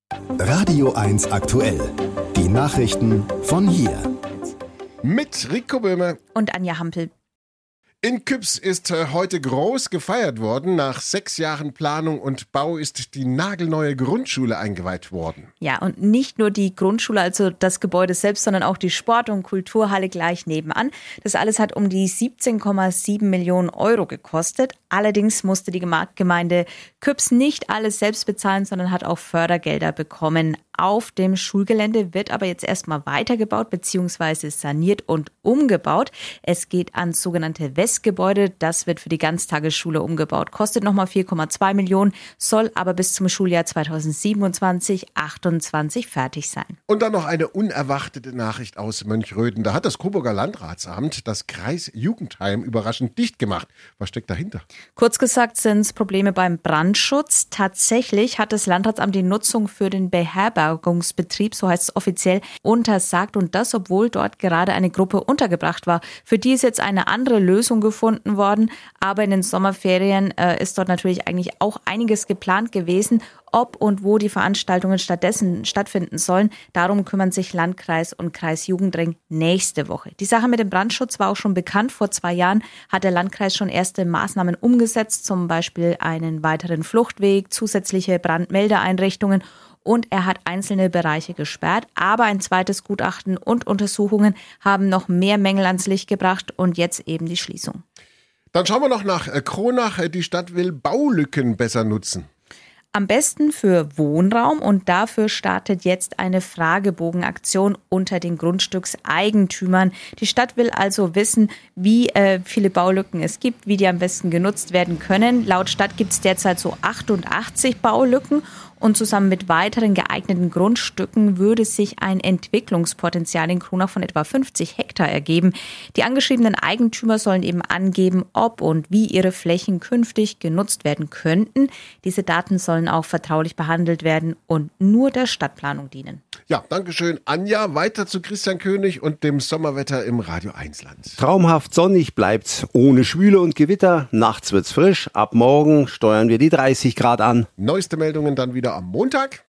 Radio 1 aktuell. Die Nachrichten von hier. Mit Rico Böhme Und Anja Hampel. in Küps ist heute groß gefeiert worden. Nach 6 Jahren Planung und Bau ist die nagelneue Grundschule eingeweiht worden. Ja, und nicht nur die Grundschule, also das Gebäude selbst, sondern auch die Sport- und Kulturhalle gleich nebenan. Das alles hat um die 17,7 Millionen Euro gekostet. Allerdings musste die Gemeinde Küps nicht alles selbst bezahlen, sondern hat auch Fördergelder bekommen. Auf dem Schulgelände wird aber jetzt erstmal weitergebaut bzw. saniert und umgebaut. Es geht ans sogenannte Westgebäude. Das wird für die Ganztagesschule umgebaut. Kostet nochmal 4,2 Millionen, soll aber bis zum Schuljahr 2027/28 fertig sein. Und dann noch eine unerwartete Nachricht aus Mönchröden. Da hat das Coburger Landratsamt das Kreisjugendheim überraschend dicht gemacht. Was steckt dahinter? Kurz gesagt sind es Probleme beim Brandschutz. Tatsächlich hat das Landratsamt die Nutzung für den Beherbergungsbetrieb, so heißt es offiziell, untersagt. Und das, obwohl dort gerade eine Gruppe untergebracht war. Für die ist jetzt eine andere Lösung gefunden worden. Aber in den Sommerferien ist dort natürlich eigentlich auch einiges geplant gewesen. Ob und wo die Veranstaltungen stattdessen stattfinden sollen, darum kümmern sich Landkreis und Kreisjugendring nächste Woche. Die Sache mit dem Brandschutz war auch schon bekannt. Vor 2 Jahren hat der Landkreis schon erste Maßnahmen umgesetzt, zum Beispiel einen weiteren Fluchtweg, zusätzliche Brandmeldeeinrichtungen. Und er hat einzelne Bereiche gesperrt. Aber ein zweites Gutachten und Untersuchungen haben noch mehr Mängel ans Licht gebracht und jetzt eben die Schließung. Dann schauen wir noch nach Kronach. Die Stadt will Baulücken besser nutzen. Am besten für Wohnraum und dafür startet jetzt eine Fragebogenaktion unter den Grundstückseigentümern. Die Stadt will also wissen, wie viele Baulücken es gibt, wie die am besten genutzt werden können. Laut Stadt gibt es derzeit so 88 Baulücken und zusammen mit weiteren geeigneten Grundstücken würde sich ein Entwicklungspotenzial in Kronach von etwa 50 Hektar ergeben. Die angeschriebenen Eigentümer sollen eben angeben, ob und wie ihre Flächen künftig genutzt werden könnten. Diese Daten sollen auch vertraulich behandelt werden und nur der Stadtplanung dienen. Ja, danke schön, Anja. Weiter zu Christian König und dem Sommerwetter im Radio 1 Land. Traumhaft sonnig bleibt's, ohne Schwüle und Gewitter. Nachts wird's frisch. Ab morgen steuern wir die 30 Grad an. Neueste Meldungen dann wieder am Montag.